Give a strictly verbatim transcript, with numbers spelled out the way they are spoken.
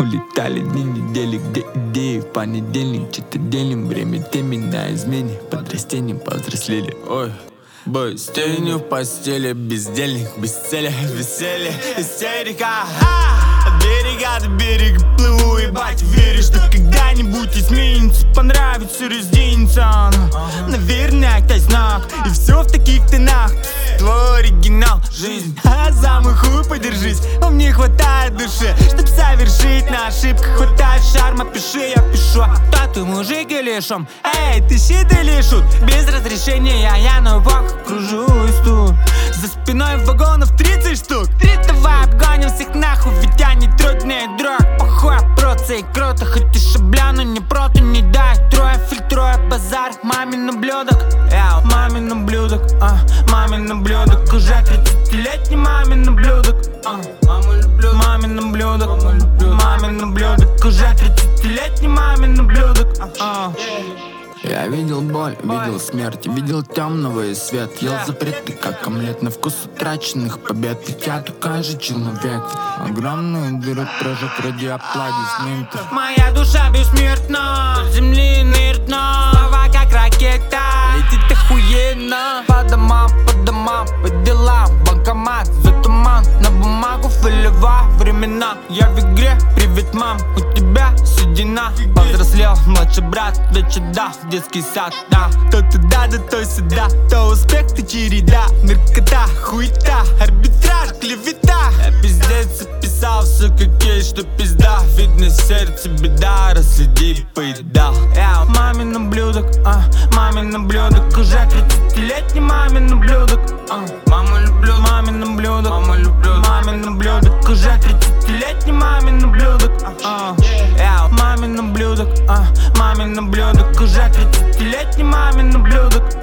Улетали дни, недели, где идеи. В понедельник что-то делим, время теми на измене. Под растением повзрослели. Ой, бой, стеню в постели, бездельник, без цели, веселье, истерика. От берега до берега плыву, ебать, верю, что когда-нибудь изменится, понравится, разденется. Наверное, это знак, и все в таких тонах. Твой оригинал, жизнь, а за мой хуй подержись. Вам не хватает души, чтоб совершить на ошибках. Хватает шарма, пиши, я пишу. Да ты мужик или шум? Эй, ты щит или шут? Без разрешения я на воках кружусь тут. За спиной вагонов тридцать штук. Давай обгоним всех нахуй, ведь они трудные дрог. Похуй, проца и круто, хоть и шабля, но не прото, не дай. Трое, фильтруя базар, мамин ублюдок. Эу, мамин ублюдок, а, мамин ублюдок. Уже тридцатилетний мамин ублюдок, а, мамин ублюдок, мамин ублюдок. Уже тридцатилетний мамин ублюдок, а. Я видел боль, видел смерть, видел темного и свет. Ел запреты, как омлет, на вкус утраченных побед. Ведь я такой же человек, огромную дыру прожег ради аплодисментов. Моя душа бессмертна, земли инертна. Слова как ракета, летит охуенно. По домам, по домам, по делам, банкомат, за туман. На бумагу выливая времена. Я в игре, привет, мам, у тебя седина. Повзрослел младший брат, дочь отдав детский сад, да. То туда, да то сюда, то успех, то череда. Наркота, хуета, арбитраж, клевета. Я пиздец описал все как есть, что пизда. Видно сердце беда, расследи, поедал. Я мамин ублюдок, а, мамин ублюдок. Уже тридцатилетний мамин ублюдок, а. Маму люблю, мамин ублюдок, маму люблю, мамин ублюдок. Уже тридцатилетний мамин ублюдок, а. Я мамин ублюдок, а, мамин ублюдок. Уже тридцатилетний мамин ублюдок.